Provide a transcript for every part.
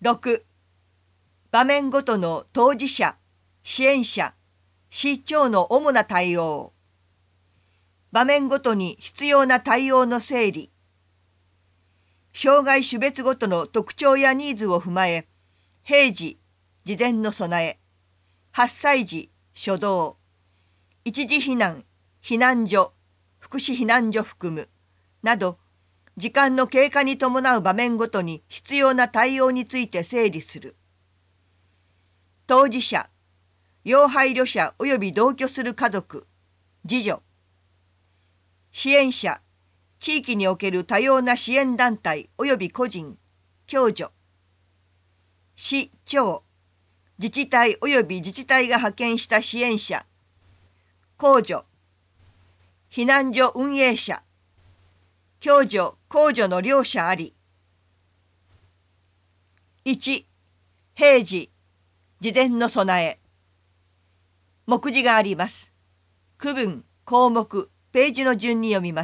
6、場面ごとの当事者、支援者、市長の主な対応。場面ごとに必要な対応の整理。障害種別ごとの特徴やニーズを踏まえ、平時、事前の備え、発災時、初動、一時避難、避難所、福祉避難所含む、など、時間の経過に伴う場面ごとに必要な対応について整理する。当事者、要配慮者及び同居する家族、自助。支援者、地域における多様な支援団体及び個人、共助。市町、自治体及び自治体が派遣した支援者、公助。避難所運営者、共助・公助の両者あり。1、平時、事前の備え。目次があります。区分、項目、ページの順に読みます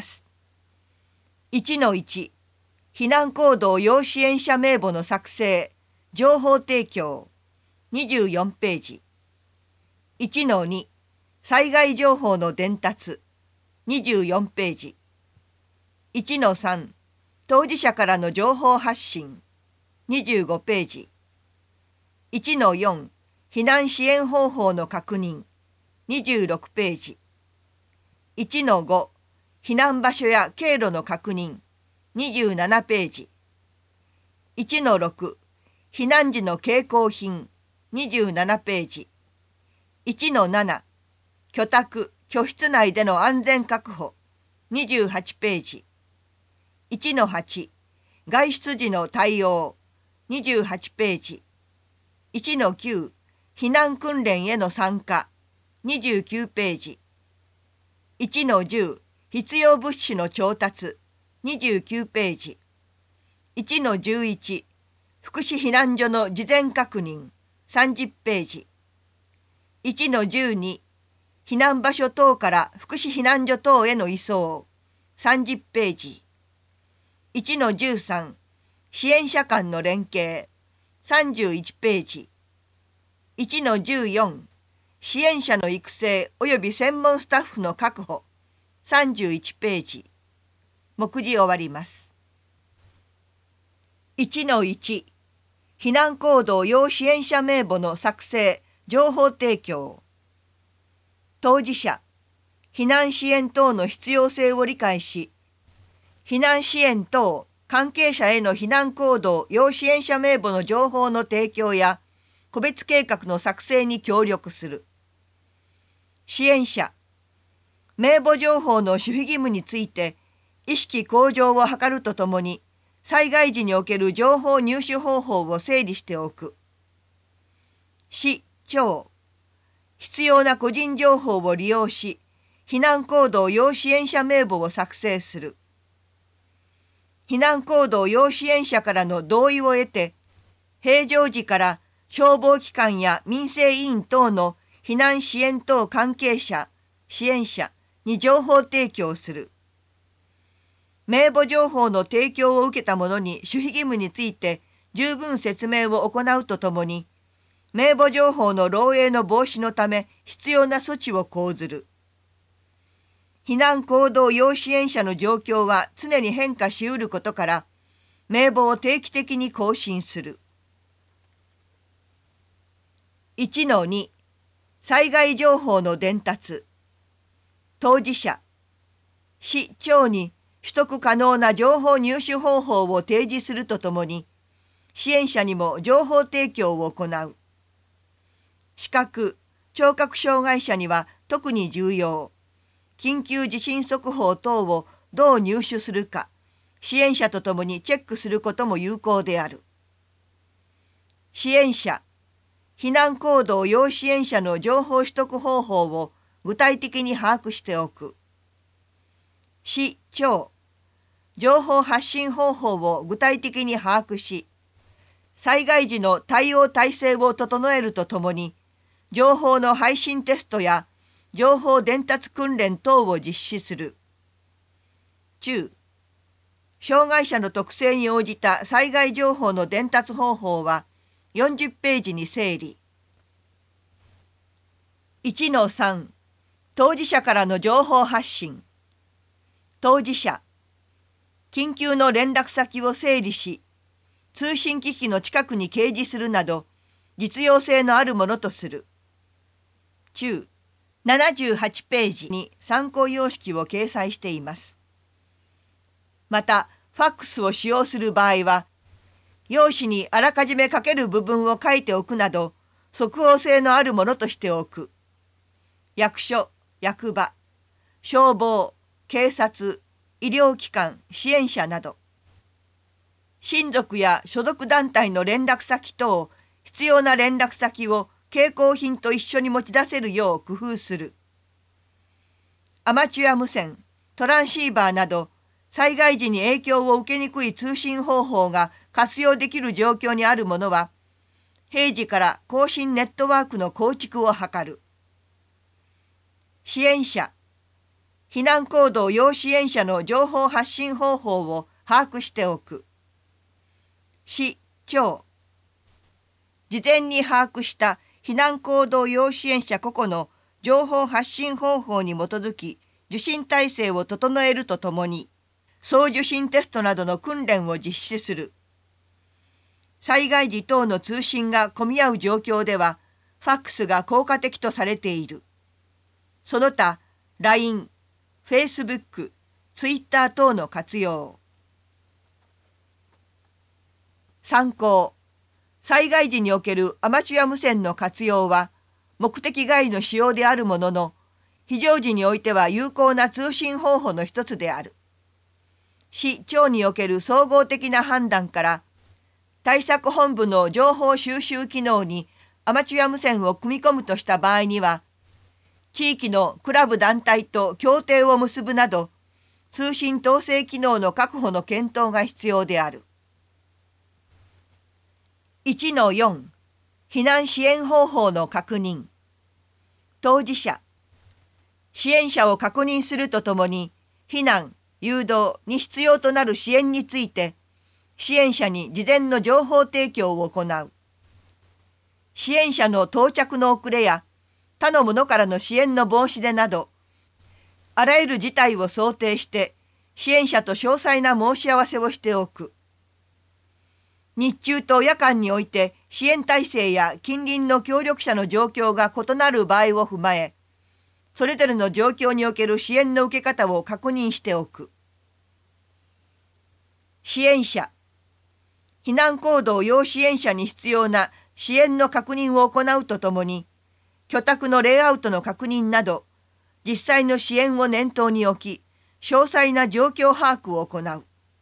。1-1、避難行動要支援者名簿の作成、情報提供、24ページ。1-2、災害情報の伝達、24ページ。1-3、当事者からの情報発信、25ページ。1-4、避難支援方法の確認、26ページ。1-5、避難場所や経路の確認、27ページ。1-6、避難時の携行品、27ページ。1-7、居宅・居室内での安全確保、28ページ。1-8、外出時の対応、28ページ。1-9、避難訓練への参加、29ページ。1-10、必要物資の調達、29ページ。1-11、福祉避難所の事前確認、30ページ。1-12、避難場所等から福祉避難所等への移送、30ページ。1-13、支援者間の連携、31ページ。1-14、支援者の育成及び専門スタッフの確保、31ページ。目次終わります。1-1、避難行動要支援者名簿の作成、情報提供。当事者、避難支援等の必要性を理解し、避難支援等関係者への避難行動要支援者名簿の情報の提供や個別計画の作成に協力する。支援者、名簿情報の守秘義務について意識向上を図るとともに、災害時における情報入手方法を整理しておく。市町、必要な個人情報を利用し、避難行動要支援者名簿を作成する。避難行動要支援者からの同意を得て、平常時から消防機関や民生委員等の避難支援等関係者、支援者に情報提供する。名簿情報の提供を受けた者に守秘義務について十分説明を行うとともに、名簿情報の漏洩の防止のため必要な措置を講ずる。避難行動要支援者の状況は常に変化しうることから、名簿を定期的に更新する。1-2、災害情報の伝達。当事者、市町に取得可能な情報入手方法を提示するとともに、支援者にも情報提供を行う。視覚・聴覚障害者には特に重要。緊急地震速報等をどう入手するか、支援者とともにチェックすることも有効である。支援者、避難行動要支援者の情報取得方法を具体的に把握しておく。市町、情報発信方法を具体的に把握し、災害時の対応体制を整えるとともに、情報の配信テストや情報伝達訓練等を実施する。中、 障害者の特性に応じた災害情報の伝達方法は40ページに整理。1-3 当事者からの情報発信。当事者、緊急の連絡先を整理し、通信機器の近くに掲示するなど実用性のあるものとする。中78ページに参考様式を掲載しています。また、ファックスを使用する場合は、用紙にあらかじめ書ける部分を書いておくなど、即応性のあるものとしておく。役所、役場、消防、警察、医療機関、支援者など。親族や所属団体の連絡先等、必要な連絡先を携行品と一緒に持ち出せるよう工夫する。アマチュア無線、トランシーバーなど、災害時に影響を受けにくい通信方法が活用できる状況にあるものは、平時から更新ネットワークの構築を図る。支援者、避難行動要支援者の情報発信方法を把握しておく。市町、事前に把握した避難行動要支援者個々の情報発信方法に基づき受信体制を整えるとともに、総受信テストなどの訓練を実施する。災害時等の通信が混み合う状況では、ファックスが効果的とされている。その他、LINE、Facebook、Twitter 等の活用。参考。災害時におけるアマチュア無線の活用は、目的外の使用であるものの、非常時においては有効な通信方法の一つである。市町における総合的な判断から、対策本部の情報収集機能にアマチュア無線を組み込むとした場合には、地域のクラブ団体と協定を結ぶなど、通信統制機能の確保の検討が必要である。1-4 避難支援方法の確認。当事者、支援者を確認するとともに、避難、誘導に必要となる支援について、支援者に事前の情報提供を行う。支援者の到着の遅れや、他の者からの支援の申し出など、あらゆる事態を想定して、支援者と詳細な申し合わせをしておく。日中と夜間において支援体制や近隣の協力者の状況が異なる場合を踏まえ、それぞれの状況における支援の受け方を確認しておく。支援者、避難行動要支援者に必要な支援の確認を行うとともに、居宅のレイアウトの確認など、実際の支援を念頭に置き、詳細な状況把握を行う。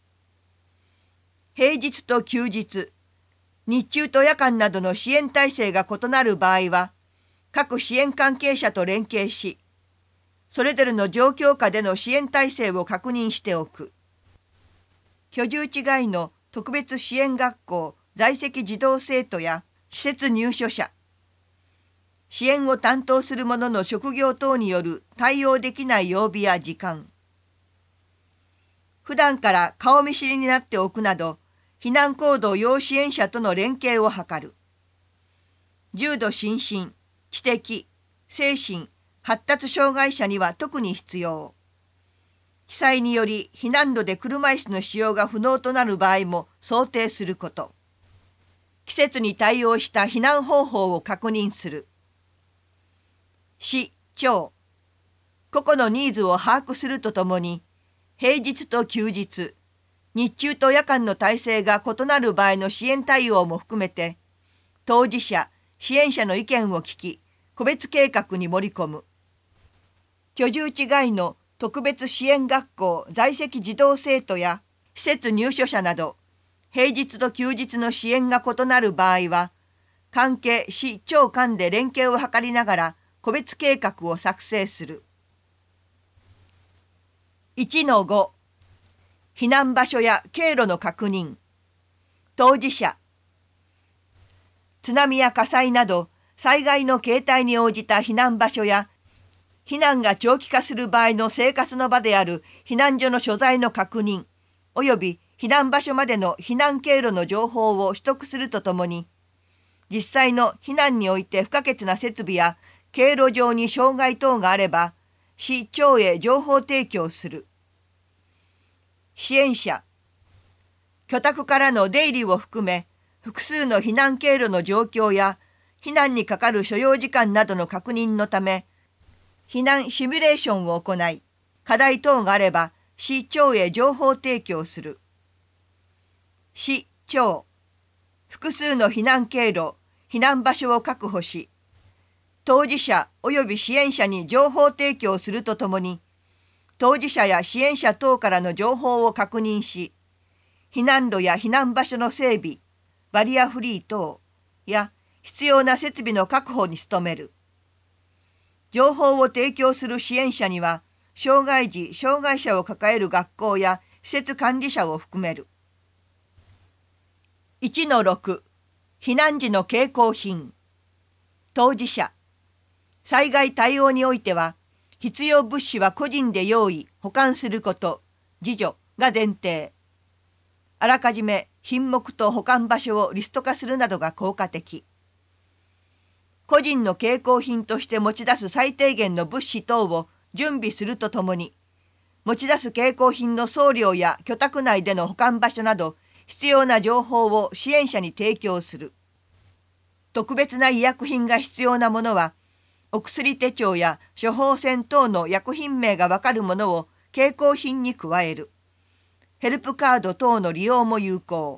平日と休日、日中と夜間などの支援体制が異なる場合は、各支援関係者と連携し、それぞれの状況下での支援体制を確認しておく。居住地外の特別支援学校在籍児童生徒や施設入所者、支援を担当する者の職業等による対応できない曜日や時間、普段から顔見知りになっておくなど、避難行動要支援者との連携を図る。重度心身、知的、精神、発達障害者には特に必要。被災により避難路で車椅子の使用が不能となる場合も想定すること。季節に対応した避難方法を確認する。市町、個々のニーズを把握するとともに、平日と休日、日中と夜間の体制が異なる場合の支援対応も含めて、当事者、支援者の意見を聞き、個別計画に盛り込む。居住地外の特別支援学校在籍児童生徒や施設入所者など、平日と休日の支援が異なる場合は、関係市町間で連携を図りながら個別計画を作成する。1-5 避難場所や経路の確認。当事者、津波や火災など災害の形態に応じた避難場所や避難が長期化する場合の生活の場である避難所の所在の確認、 及び避難場所までの避難経路の情報を取得するとともに、実際の避難において不可欠な設備や経路上に障害等があれば、市町へ情報提供する。支援者、居宅からの出入りを含め、複数の避難経路の状況や避難にかかる所要時間などの確認のため、避難シミュレーションを行い、課題等があれば市町へ情報提供する。市町、複数の避難経路、避難場所を確保し、当事者及び支援者に情報提供するとともに、当事者や支援者等からの情報を確認し、避難路や避難場所の整備、バリアフリー等や必要な設備の確保に努める。情報を提供する支援者には、障害児・障害者を抱える学校や施設管理者を含める。1-6 避難時の携行品。当事者、災害対応においては、必要物資は個人で用意・保管すること、自助が前提。あらかじめ品目と保管場所をリスト化するなどが効果的。個人の携行品として持ち出す最低限の物資等を準備するとともに、持ち出す携行品の送料や居宅内での保管場所など、必要な情報を支援者に提供する。特別な医薬品が必要なものは、お薬手帳や処方箋等の薬品名がわかるものを携行品に加える。ヘルプカード等の利用も有効。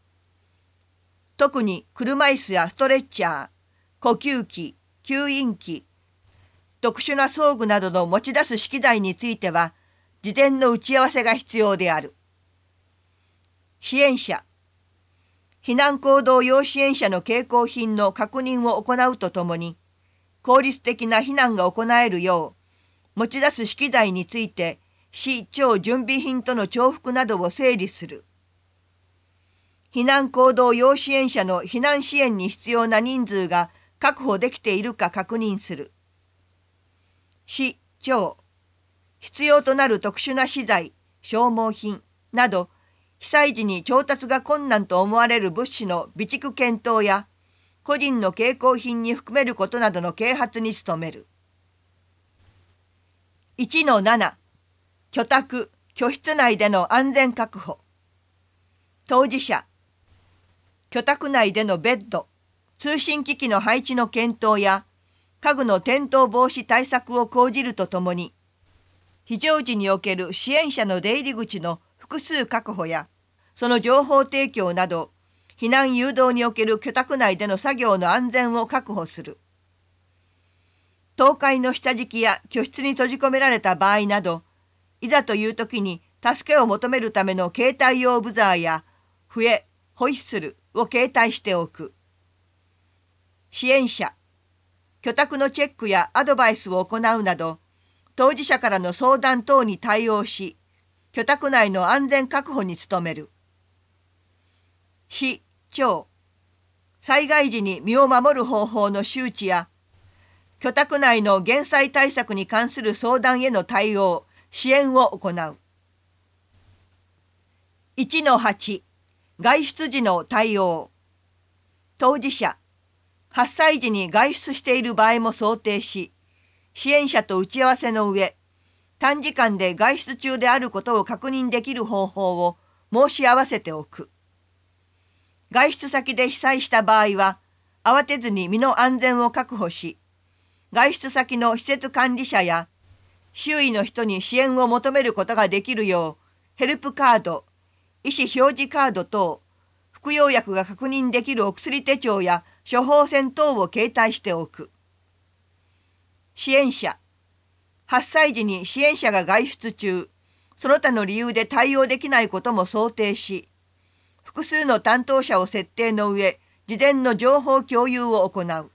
特に車椅子やストレッチャー、呼吸器、吸引器、特殊な装具などの持ち出す資機材については、事前の打ち合わせが必要である。支援者、避難行動要支援者の携行品の確認を行うとともに、効率的な避難が行えるよう、持ち出す資機材について、市町準備品との重複などを整理する。避難行動要支援者の避難支援に必要な人数が確保できているか確認する。市町、必要となる特殊な資材、消耗品など、被災時に調達が困難と思われる物資の備蓄検討や、個人の携行品に含めることなどの啓発に努める。1-7 居宅・居室内での安全確保。当事者、居宅内でのベッド、通信機器の配置の検討や、家具の転倒防止対策を講じるとともに、非常時における支援者の出入り口の複数確保や、その情報提供など、避難誘導における居宅内での作業の安全を確保する。倒壊の下敷きや居室に閉じ込められた場合など、いざという時に助けを求めるための携帯用ブザーや笛、ホイッスルを携帯しておく。支援者、居宅のチェックやアドバイスを行うなど、当事者からの相談等に対応し、居宅内の安全確保に努める。市町、災害時に身を守る方法の周知や、居宅内の減災対策に関する相談への対応、支援を行う。1-8 外出時の対応。当事者、発災時に外出している場合も想定し、支援者と打ち合わせの上、短時間で外出中であることを確認できる方法を申し合わせておく。外出先で被災した場合は、慌てずに身の安全を確保し、外出先の施設管理者や周囲の人に支援を求めることができるよう、ヘルプカード、意思表示カード等、服用薬が確認できるお薬手帳や処方箋等を携帯しておく。支援者、発災時に支援者が外出中、その他の理由で対応できないことも想定し、複数の担当者を設定の上、事前の情報共有を行う。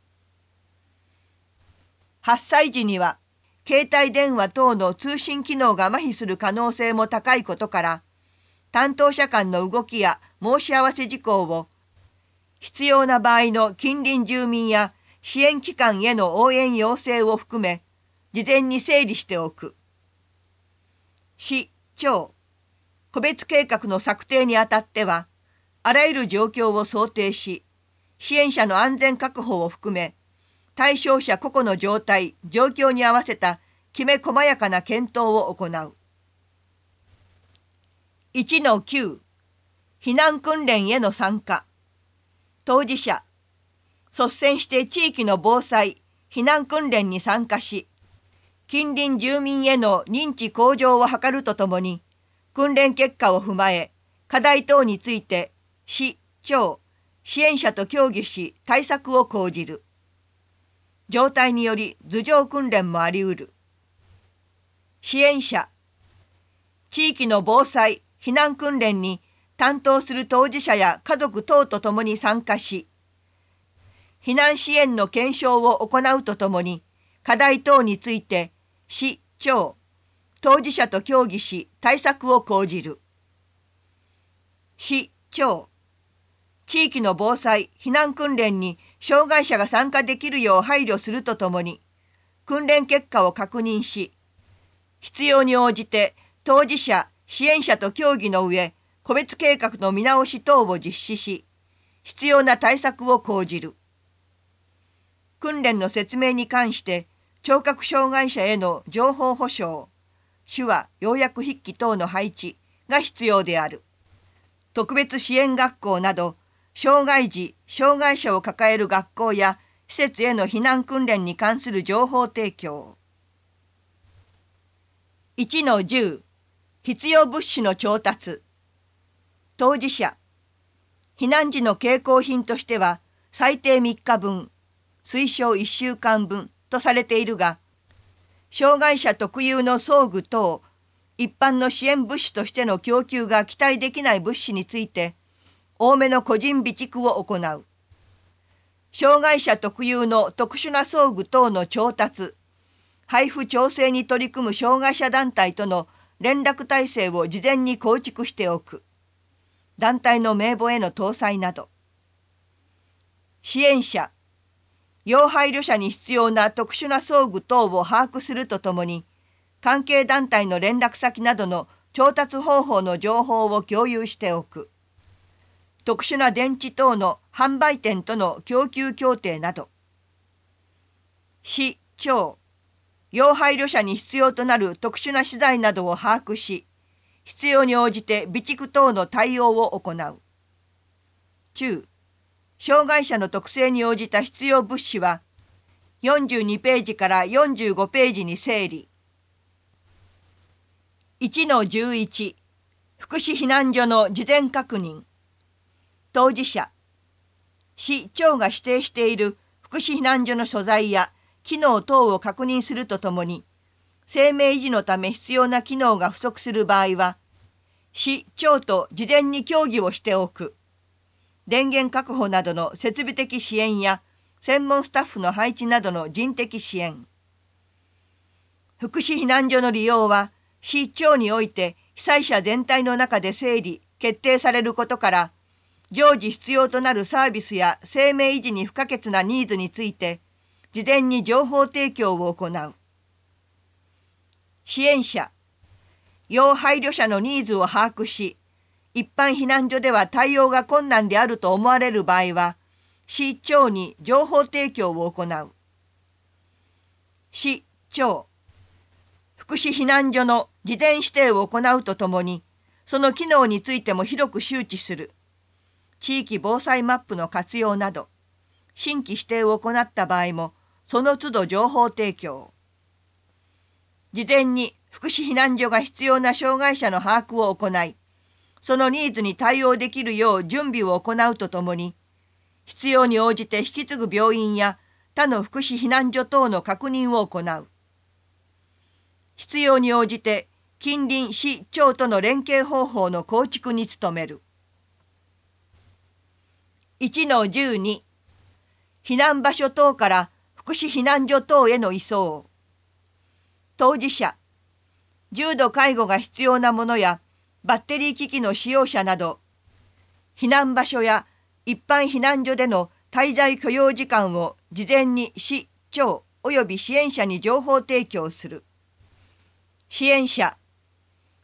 発災時には、携帯電話等の通信機能が麻痺する可能性も高いことから、担当者間の動きや申し合わせ事項を、必要な場合の近隣住民や支援機関への応援要請を含め、事前に整理しておく。市町、 個別計画の策定にあたっては、あらゆる状況を想定し、支援者の安全確保を含め、対象者個々の状態・状況に合わせたきめ細やかな検討を行う。1-9 避難訓練への参加。当事者、率先して地域の防災・避難訓練に参加し、近隣住民への認知向上を図るとともに、訓練結果を踏まえ、課題等について市、町、支援者と協議し対策を講じる。状態により図上訓練もあり得る。支援者、地域の防災・避難訓練に担当する当事者や家族等とともに参加し、避難支援の検証を行うとともに、課題等について市、町、当事者と協議し対策を講じる。市、町、地域の防災・避難訓練に障害者が参加できるよう配慮するとともに、訓練結果を確認し、必要に応じて当事者・支援者と協議の上、個別計画の見直し等を実施し、必要な対策を講じる。訓練の説明に関して、聴覚障害者への情報保障、手話・要約筆記等の配置が必要である。特別支援学校など、障害児・障害者を抱える学校や施設への避難訓練に関する情報提供。1-10 必要物資の調達。当事者、避難時の携行品としては最低3日分、推奨1週間分とされているが、障害者特有の装具等、一般の支援物資としての供給が期待できない物資について、多めの個人備蓄を行う。障害者特有の特殊な装具等の調達、配布調整に取り組む障害者団体との連絡体制を事前に構築しておく。団体の名簿への搭載など。支援者、要配慮者に必要な特殊な装具等を把握するとともに、関係団体の連絡先などの調達方法の情報を共有しておく。特殊な電池等の販売店との供給協定など。市、町、要配慮者に必要となる特殊な資材などを把握し、必要に応じて備蓄等の対応を行う。中、障害者の特性に応じた必要物資は、42ページから45ページに整理。1-11 福祉避難所の事前確認。当事者、市、町が指定している福祉避難所の所在や機能等を確認するとともに、生命維持のため必要な機能が不足する場合は、市、町と事前に協議をしておく。電源確保などの設備的支援や専門スタッフの配置などの人的支援。福祉避難所の利用は、市、町において被災者全体の中で整理・決定されることから、常時必要となるサービスや生命維持に不可欠なニーズについて、事前に情報提供を行う。支援者、要配慮者のニーズを把握し、一般避難所では対応が困難であると思われる場合は、市、町に情報提供を行う。市、町、福祉避難所の事前指定を行うとともに、その機能についても広く周知する。地域防災マップの活用など、新規指定を行った場合も、その都度情報提供。事前に福祉避難所が必要な障害者の把握を行い、そのニーズに対応できるよう準備を行うとともに、必要に応じて引き継ぐ病院や他の福祉避難所等の確認を行う。必要に応じて近隣市、町との連携方法の構築に努める。1-12 避難場所等から福祉避難所等への移送。当事者、重度介護が必要なものやバッテリー機器の使用者など、避難場所や一般避難所での滞在許容時間を事前に市、町および支援者に情報提供する。支援者、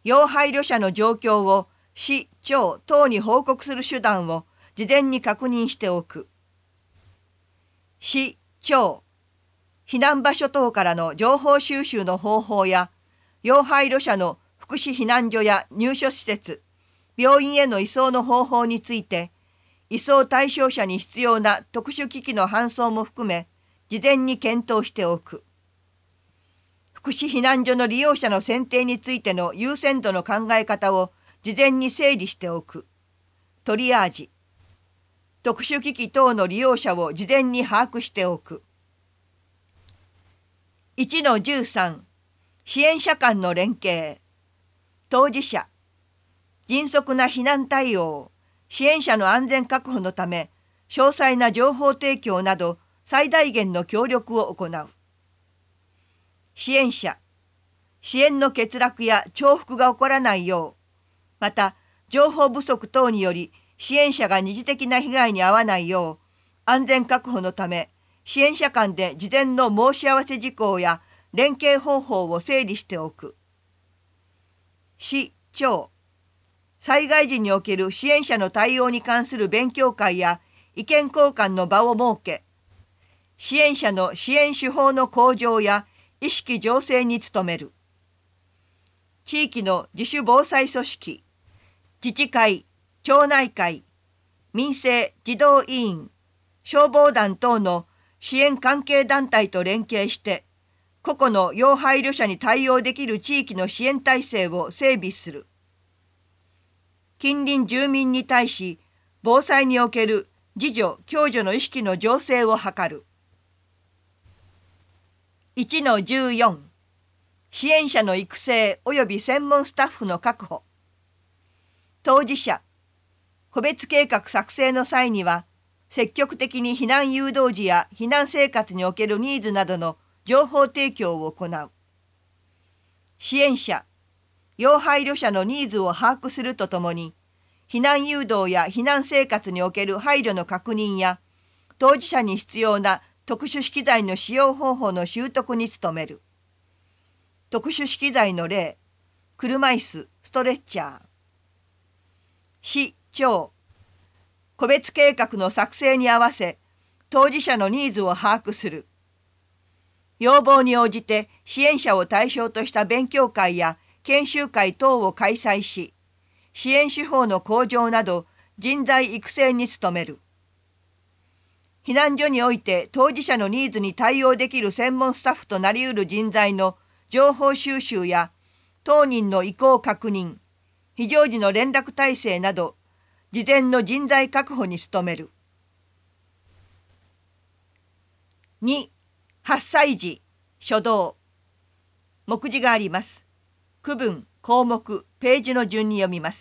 要配慮者の状況を市、町等に報告する手段を事前に確認しておく。市、町、避難場所等からの情報収集の方法や、要配慮者の福祉避難所や入所施設、病院への移送の方法について、移送対象者に必要な特殊機器の搬送も含め、事前に検討しておく。福祉避難所の利用者の選定についての優先度の考え方を事前に整理しておく。トリアージ。特殊機器等の利用者を事前に把握しておく。1-13 支援者間の連携。当事者。迅速な避難対応、支援者の安全確保のため、詳細な情報提供など最大限の協力を行う。支援者。支援の欠落や重複が起こらないよう、また情報不足等により支援者が二次的な被害に遭わないよう、安全確保のため支援者間で事前の申し合わせ事項や連携方法を整理しておく。市、町。災害時における支援者の対応に関する勉強会や意見交換の場を設け、支援者の支援手法の向上や意識醸成に努める。地域の自主防災組織、自治会、町内会、民生児童委員、消防団等の支援関係団体と連携して、個々の要配慮者に対応できる地域の支援体制を整備する。近隣住民に対し、防災における自助・共助の意識の醸成を図る。1-14 支援者の育成及び専門スタッフの確保。当事者。個別計画作成の際には、積極的に避難誘導時や避難生活におけるニーズなどの情報提供を行う。支援者。要配慮者のニーズを把握するとともに、避難誘導や避難生活における配慮の確認や、当事者に必要な特殊資機材の使用方法の習得に努める。特殊資機材の例、車椅子、ストレッチャー。市、町。個別計画の作成に合わせ、当事者のニーズを把握する。要望に応じて支援者を対象とした勉強会や研修会等を開催し、支援手法の向上など人材育成に努める。避難所において当事者のニーズに対応できる専門スタッフとなり得る人材の情報収集や当人の意向確認、非常時の連絡体制など事前の人材確保に努める。2、8歳児、初動。目次があります。区分、項目、ページの順に読みます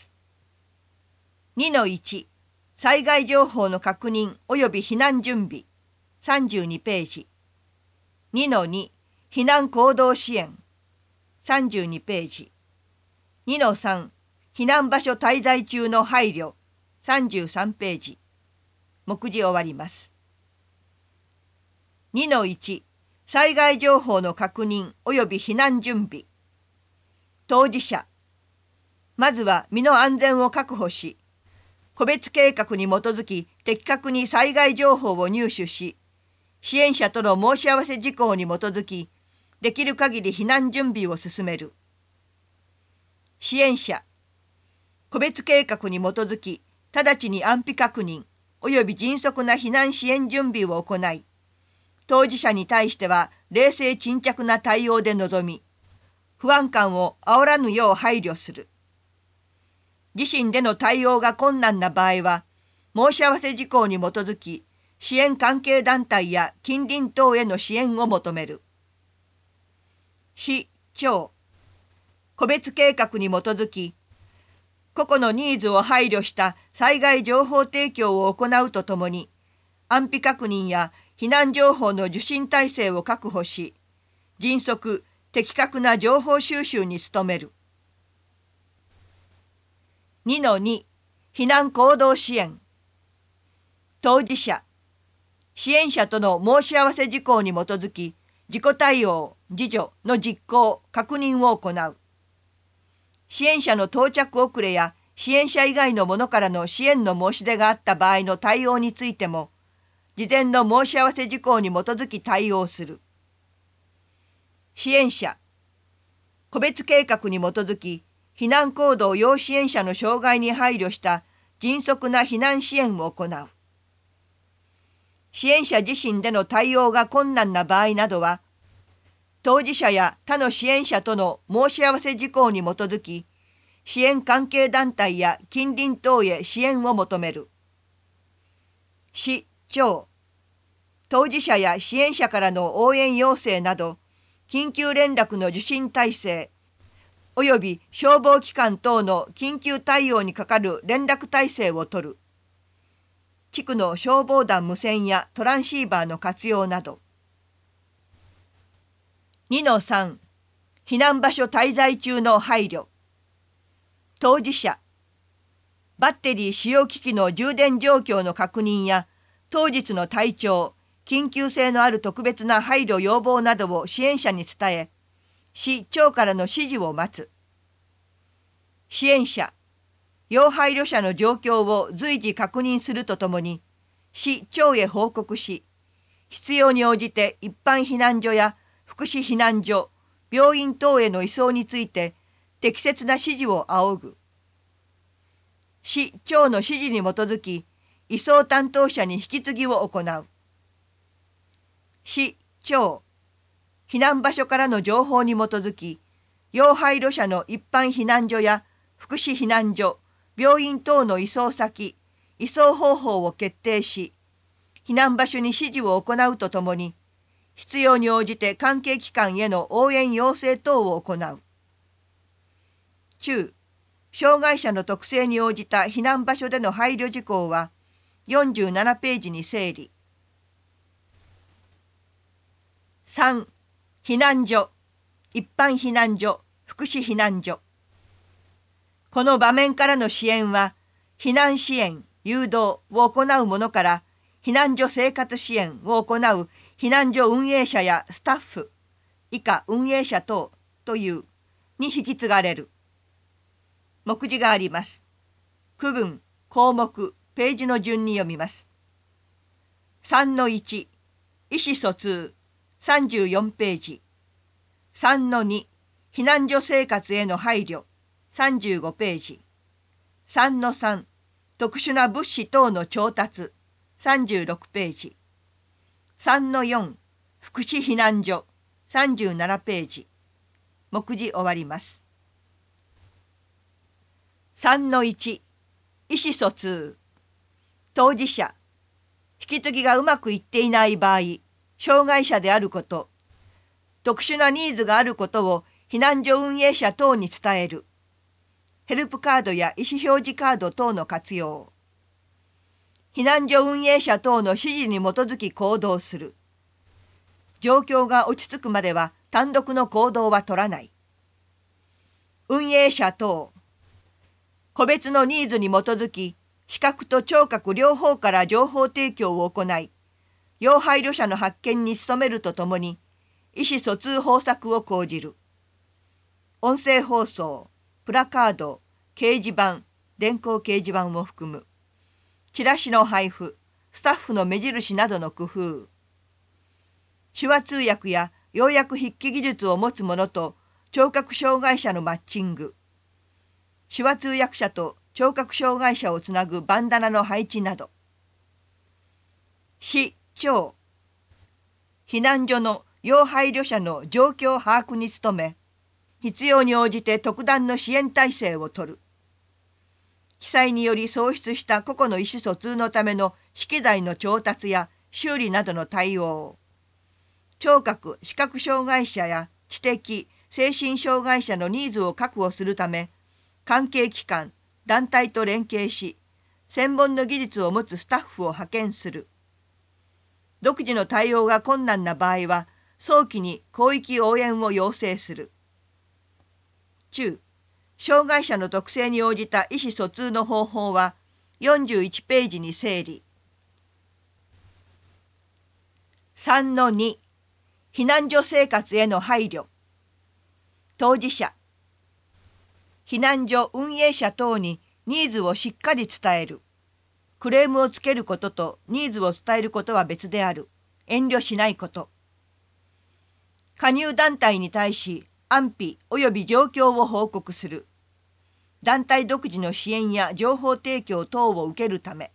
。2-1、災害情報の確認及び避難準備、32ページ。2-2、避難行動支援、32ページ。2-3、避難場所滞在中の配慮、33ページ。目次終わります。2-1、災害情報の確認及び避難準備。当事者。まずは身の安全を確保し、個別計画に基づき的確に災害情報を入手し、支援者との申し合わせ事項に基づき、できる限り避難準備を進める。支援者。個別計画に基づき、直ちに安否確認及び迅速な避難支援準備を行い、当事者に対しては冷静沈着な対応で臨み、不安感を煽らぬよう配慮する。自身での対応が困難な場合は、申し合わせ事項に基づき、支援関係団体や近隣等への支援を求める。市、町。個別計画に基づき、個々のニーズを配慮した災害情報提供を行うとともに、安否確認や避難情報の受信体制を確保し、迅速・的確な情報収集に努める。2-2、避難行動支援。当事者。支援者との申し合わせ事項に基づき、自己対応・自助の実行・確認を行う。 支援者の到着遅れや支援者以外の者からの支援の申し出があった場合の対応についても、事前の申し合わせ事項に基づき対応する。支援者、個別計画に基づき、避難行動要支援者の障害に配慮した迅速な避難支援を行う。支援者自身での対応が困難な場合などは、当事者や他の支援者との申し合わせ事項に基づき、支援関係団体や近隣等へ支援を求める。市町、当事者や支援者からの応援要請など、緊急連絡の受信体制、および消防機関等の緊急対応にかかる連絡体制を取る。地区の消防団無線やトランシーバーの活用など。2-3、避難場所滞在中の配慮。当事者、バッテリー使用機器の充電状況の確認や、当日の体調、緊急性のある特別な配慮要望などを支援者に伝え、市長からの指示を待つ。支援者、要配慮者の状況を随時確認するとともに、市長へ報告し、必要に応じて一般避難所や福祉避難所、病院等への移送について適切な指示を仰ぐ。市長の指示に基づき、移送担当者に引き継ぎを行う。市長、避難場所からの情報に基づき、要配慮者の一般避難所や福祉避難所、病院等の移送先、移送方法を決定し、避難場所に指示を行うとともに、必要に応じて関係機関への応援要請等を行う。中、障害者の特性に応じた避難場所での配慮事項は47ページに整理。3、避難所、一般避難所、福祉避難所。この場面からの支援は、避難支援・誘導を行う者から、避難所生活支援を行う避難所運営者やスタッフ、以下運営者等というに引き継がれる。目次があります。区分、項目、ページの順に読みます。3-1、意思疎通、34ページ。3-2、避難所生活への配慮、35ページ。3-3、特殊な物資等の調達、36ページ。3-4、福祉避難所、37ページ。目次終わります。3-1、意思疎通。当事者、引き継ぎがうまくいっていない場合、障害者であること、特殊なニーズがあることを避難所運営者等に伝える。ヘルプカードや意思表示カード等の活用。避難所運営者等の指示に基づき行動する。状況が落ち着くまでは単独の行動は取らない。運営者等、個別のニーズに基づき、視覚と聴覚両方から情報提供を行い、要配慮者の発見に努めるとともに、意思疎通方策を講じる。音声放送、プラカード、掲示板、電光掲示板を含む。チラシの配布、スタッフの目印などの工夫。手話通訳や要約筆記技術を持つ者と聴覚障害者のマッチング。手話通訳者と聴覚障害者をつなぐバンダナの配置など。市長、避難所の要配慮者の状況把握に努め、必要に応じて特段の支援体制を取る。被災により喪失した個々の意思疎通のための資機材の調達や修理などの対応。聴覚・視覚障害者や知的・精神障害者のニーズを確保するため、関係機関・団体と連携し、専門の技術を持つスタッフを派遣する。独自の対応が困難な場合は、早期に広域応援を要請する。中、障害者の特性に応じた意思疎通の方法は41ページに整理。3-2、避難所生活への配慮。当事者、 避難所運営者等にニーズをしっかり伝える。クレームをつけることとニーズを伝えることは別である。遠慮しないこと。加入団体に対し安否及び状況を報告する。団体独自の支援や情報提供等を受けるため。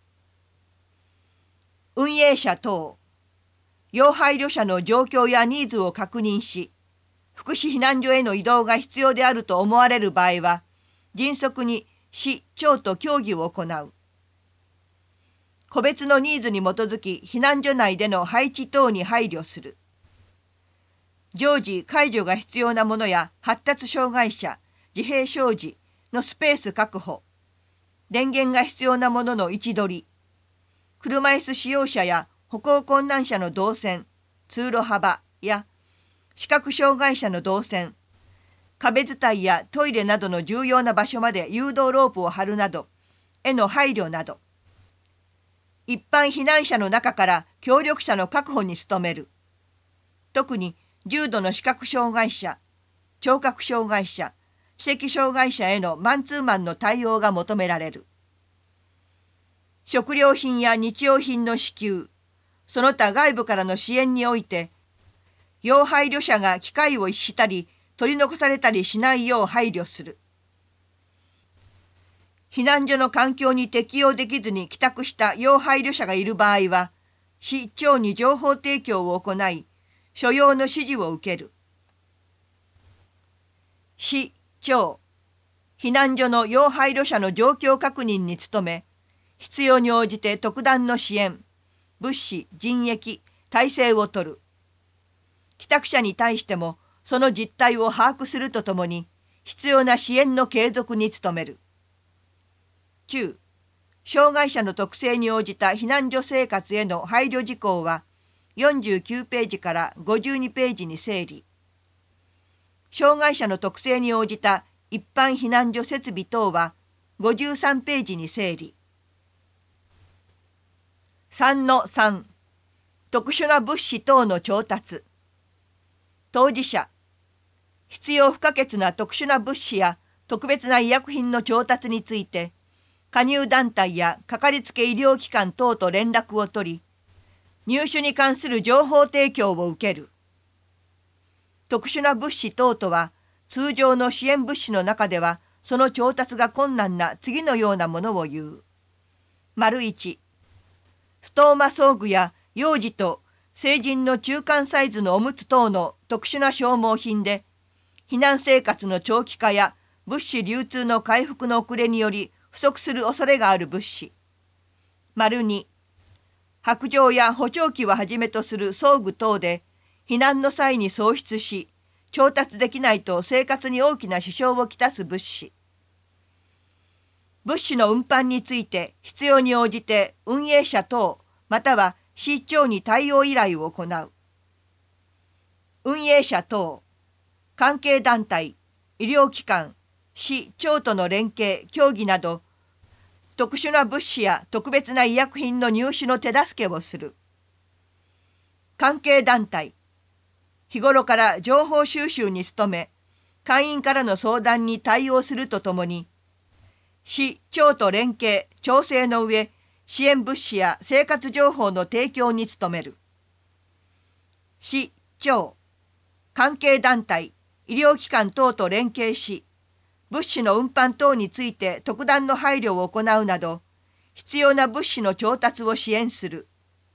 運営者等、要配慮者の状況やニーズを確認し、福祉避難所への移動が必要であると思われる場合は、迅速に市町と協議を行う。個別のニーズに基づき避難所内での配置等に配慮する。常時介助が必要なものや発達障害者、自閉症児のスペース確保、電源が必要なものの位置取り、車椅子使用者や歩行困難者の動線、通路幅や視覚障害者の動線、壁伝いやトイレなどの重要な場所まで誘導ロープを張るなどへの配慮など、一般避難者の中から協力者の確保に努める。特に重度の視覚障害者、聴覚障害者、知的障害者へのマンツーマンの対応が求められる。食料品や日用品の支給、その他外部からの支援において、要配慮者が機会を逸したり取り残されたりしないよう配慮する。避難所の環境に適応できずに帰宅した要配慮者がいる場合は、市町に情報提供を行い、所要の指示を受ける。市町、避難所の要配慮者の状況確認に努め、必要に応じて特段の支援、物資、人役、体制を取る。帰宅者に対してもその実態を把握するとともに、必要な支援の継続に努める。中、障害者の特性に応じた避難所生活への配慮事項は、49ページから52ページに整理。障害者の特性に応じた一般避難所設備等は53ページに整理。3-3 特殊な物資等の調達。当事者、必要不可欠な特殊な物資や特別な医薬品の調達について、加入団体やかかりつけ医療機関等と連絡を取り、入手に関する情報提供を受ける。特殊な物資等とは、通常の支援物資の中ではその調達が困難な次のようなものを言う。1、ストーマ装具や幼児と成人の中間サイズのおむつ等の特殊な消耗品で、避難生活の長期化や物資流通の回復の遅れにより不足する恐れがある物資。2、白状や補聴器をはじめとする装具等で避難の際に喪失し調達できないと生活に大きな支障をきたす物資。物資の運搬について必要に応じて運営者等または市長に対応依頼を行う。運営者等、関係団体、医療機関、市町との連携、協議など特殊な物資や特別な医薬品の入手の手助けをする。関係団体、日頃から情報収集に努め、会員からの相談に対応するとともに、市町と連携、調整の上、支援物資や生活情報の提供に努める。市町、関係団体、医療機関等と連携し、物資の運搬等について特段の配慮を行うなど、必要な物資の調達を支援する。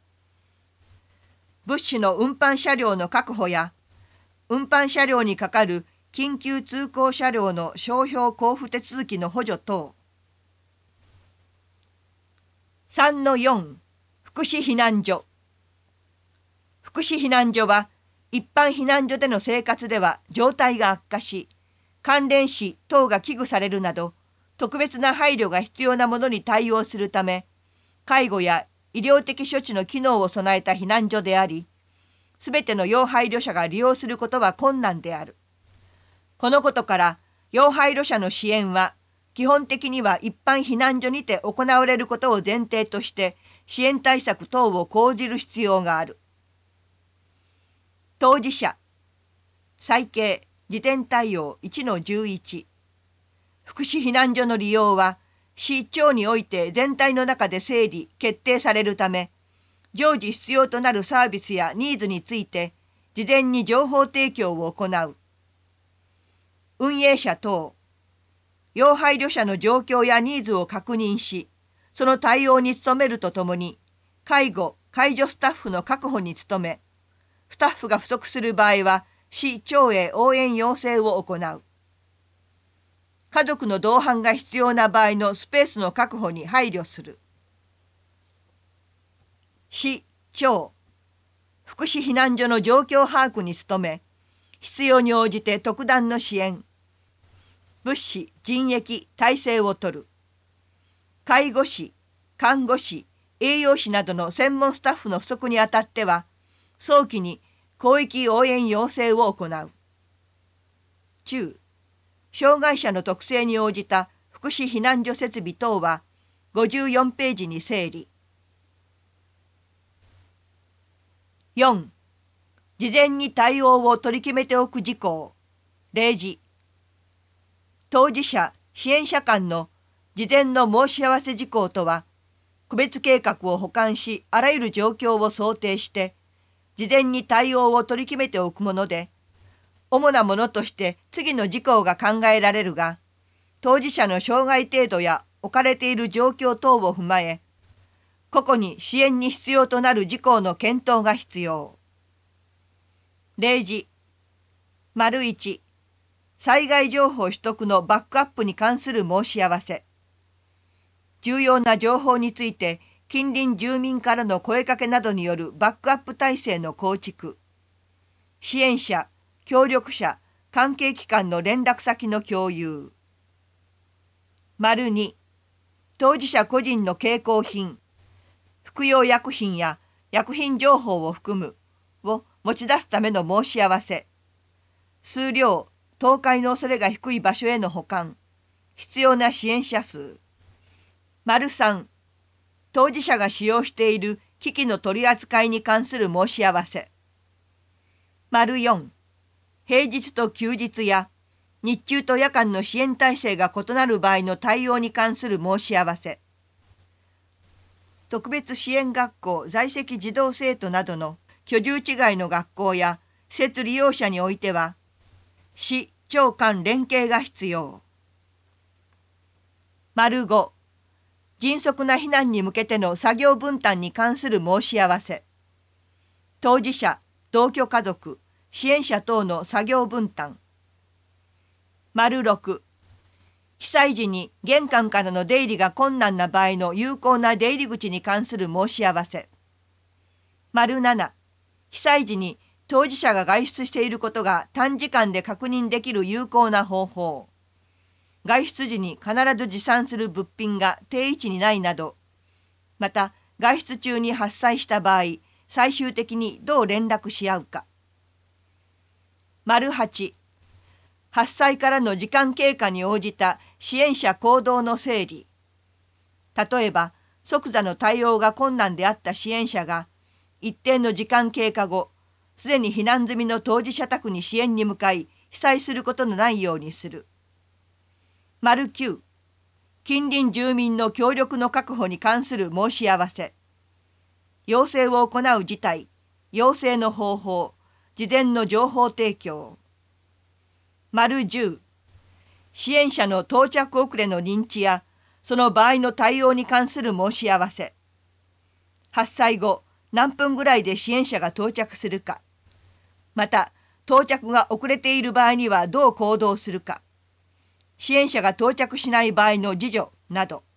物資の運搬車両の確保や、運搬車両にかかる緊急通行車両の商標交付手続きの補助等。3-4 福祉避難所。福祉避難所は、一般避難所での生活では状態が悪化し、関連死等が危惧されるなど、特別な配慮が必要なものに対応するため、介護や医療的処置の機能を備えた避難所であり、すべての要配慮者が利用することは困難である。このことから、要配慮者の支援は、基本的には一般避難所にて行われることを前提として、支援対策等を講じる必要がある。当事者、最恵、時点対応 1-11。 福祉避難所の利用は市町において全体の中で整理・決定されるため、常時必要となるサービスやニーズについて事前に情報提供を行う。運営者等、要配慮者の状況やニーズを確認し、その対応に努めるとともに、介護・介助スタッフの確保に努め、スタッフが不足する場合は、市町へ応援要請を行う。家族の同伴が必要な場合のスペースの確保に配慮する。市町、福祉避難所の状況把握に努め、必要に応じて特段の支援、物資・人役・体制を取る。介護士、看護師、栄養士などの専門スタッフの不足にあたっては、早期に広域応援要請を行う。中、障害者の特性に応じた福祉避難所設備等は54ページに整理。4、事前に対応を取り決めておく事項。例示。当事者・支援者間の事前の申し合わせ事項とは、個別計画を補完し、あらゆる状況を想定して、事前に対応を取り決めておくもので、主なものとして次の事項が考えられるが、当事者の障害程度や置かれている状況等を踏まえ、個々に支援に必要となる事項の検討が必要。例示。1、災害情報取得のバックアップに関する申し合わせ。重要な情報について近隣住民からの声かけなどによるバックアップ体制の構築。支援者、協力者、関係機関の連絡先の共有。2、当事者個人の携行品、服用薬品や薬品情報を含むを持ち出すための申し合わせ。数量、倒壊の恐れが低い場所への保管。必要な支援者数。3、当事者が使用している機器の取り扱いに関する申し合わせ。4、平日と休日や日中と夜間の支援体制が異なる場合の対応に関する申し合わせ。特別支援学校在籍児童生徒などの居住地外の学校や施設利用者においては、市・町間連携が必要。5、迅速な避難に向けての作業分担に関する申し合わせ。当事者、同居家族、支援者等の作業分担。6、被災時に玄関からの出入りが困難な場合の有効な出入り口に関する申し合わせ。7、被災時に当事者が外出していることが短時間で確認できる有効な方法。外出時に必ず持参する物品が定位置にないなど、また外出中に発災した場合、最終的にどう連絡し合うか。8、発災からの時間経過に応じた支援者行動の整理。例えば、即座の対応が困難であった支援者が、一定の時間経過後、すでに避難済みの当事者宅に支援に向かい、被災することのないようにする。9、近隣住民の協力の確保に関する申し合わせ。要請を行う事態、要請の方法、事前の情報提供。10、支援者の到着遅れの認知や、その場合の対応に関する申し合わせ。発災後、何分ぐらいで支援者が到着するか。また、到着が遅れている場合にはどう行動するか。支援者が到着しない場合の自助など。